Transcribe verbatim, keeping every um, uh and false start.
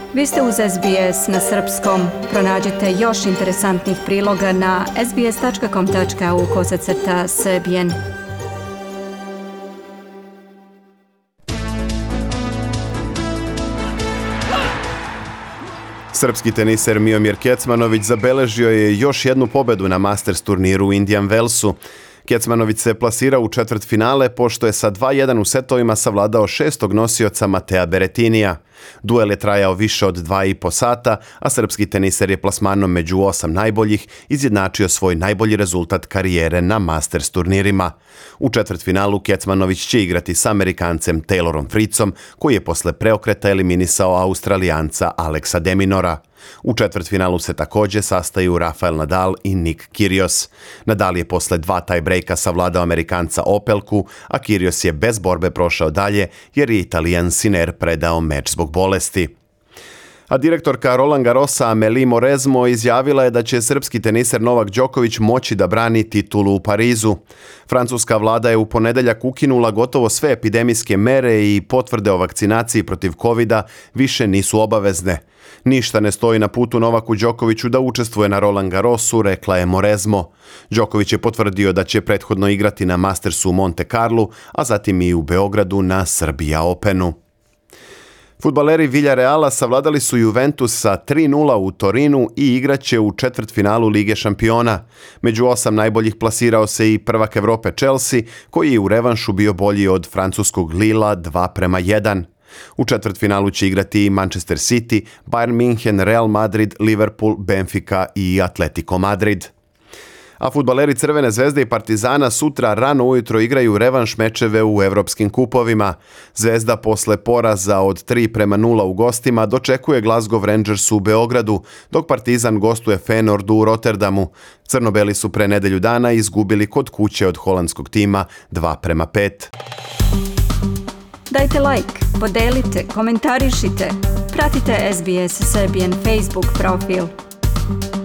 Vi ste uz S B S na srpskom. Pronađite još interesantnih priloga na sbs.com.au kosacrta srbijen. Srpski teniser Miomir Kecmanović zabeležio je još jednu pobedu na Masters turniru u Indian Wellsu. Kecmanović se plasirao u četvrtfinale pošto je sa dva jedan u setovima savladao šestog nosioca Matea Berettinija. Duel je trajao više od dva i po sata, a srpski teniser je plasmanom među osam najboljih izjednačio svoj najbolji rezultat karijere na Masters turnirima. U četvrtfinalu Kecmanović će igrati s Amerikancem Taylorom Fritzom, koji je posle preokreta eliminisao Australijanca Alexa de Minaura. U četvrtfinalu se također sastaju Rafael Nadal i Nick Kyrgios. Nadal je posle dva tie-breaka savladao Amerikanca Opelku, a Kyrgios je bez borbe prošao dalje jer je Italijan Sinner predao meč zbog bolesti. A direktorka Roland Garrosa Amélie Mauresmo izjavila je da će srpski teniser Novak Đoković moći da brani titulu u Parizu. Francuska vlada je u ponedeljak ukinula gotovo sve epidemijske mere i potvrde o vakcinaciji protiv kovida više nisu obavezne. Ništa ne stoji na putu Novaku Đokoviću da učestvuje na Roland Garrosu, rekla je Mauresmo. Đoković je potvrdio da će prethodno igrati na Mastersu u Monte Carlu, a zatim i u Beogradu na Srbija Openu. Fudbaleri Villareala savladali su Juventus sa tri nula u Torinu i igraće u četvrtfinalu Lige šampiona. Među osam najboljih plasirao se i prvak Evrope Chelsea, koji je u revanšu bio bolji od francuskog Lilla dva prema jedan. U četvrtfinalu će igrati i Manchester City, Bayern München, Real Madrid, Liverpool, Benfica i Atletico Madrid. A fudbaleri Crvene zvezde i Partizana sutra rano ujutro igraju revanš mečeve u evropskim kupovima. Zvezda posle poraza od tri prema nula u gostima dočekuje Glasgow Rangers u Beogradu, dok Partizan gostuje Feyenoordu u Rotterdamu. Crnobeli su pre nedelju dana izgubili kod kuće od holandskog tima dva prema pet. Dajte like, podelite, komentarišite, pratite S B S Serbian Facebook profil.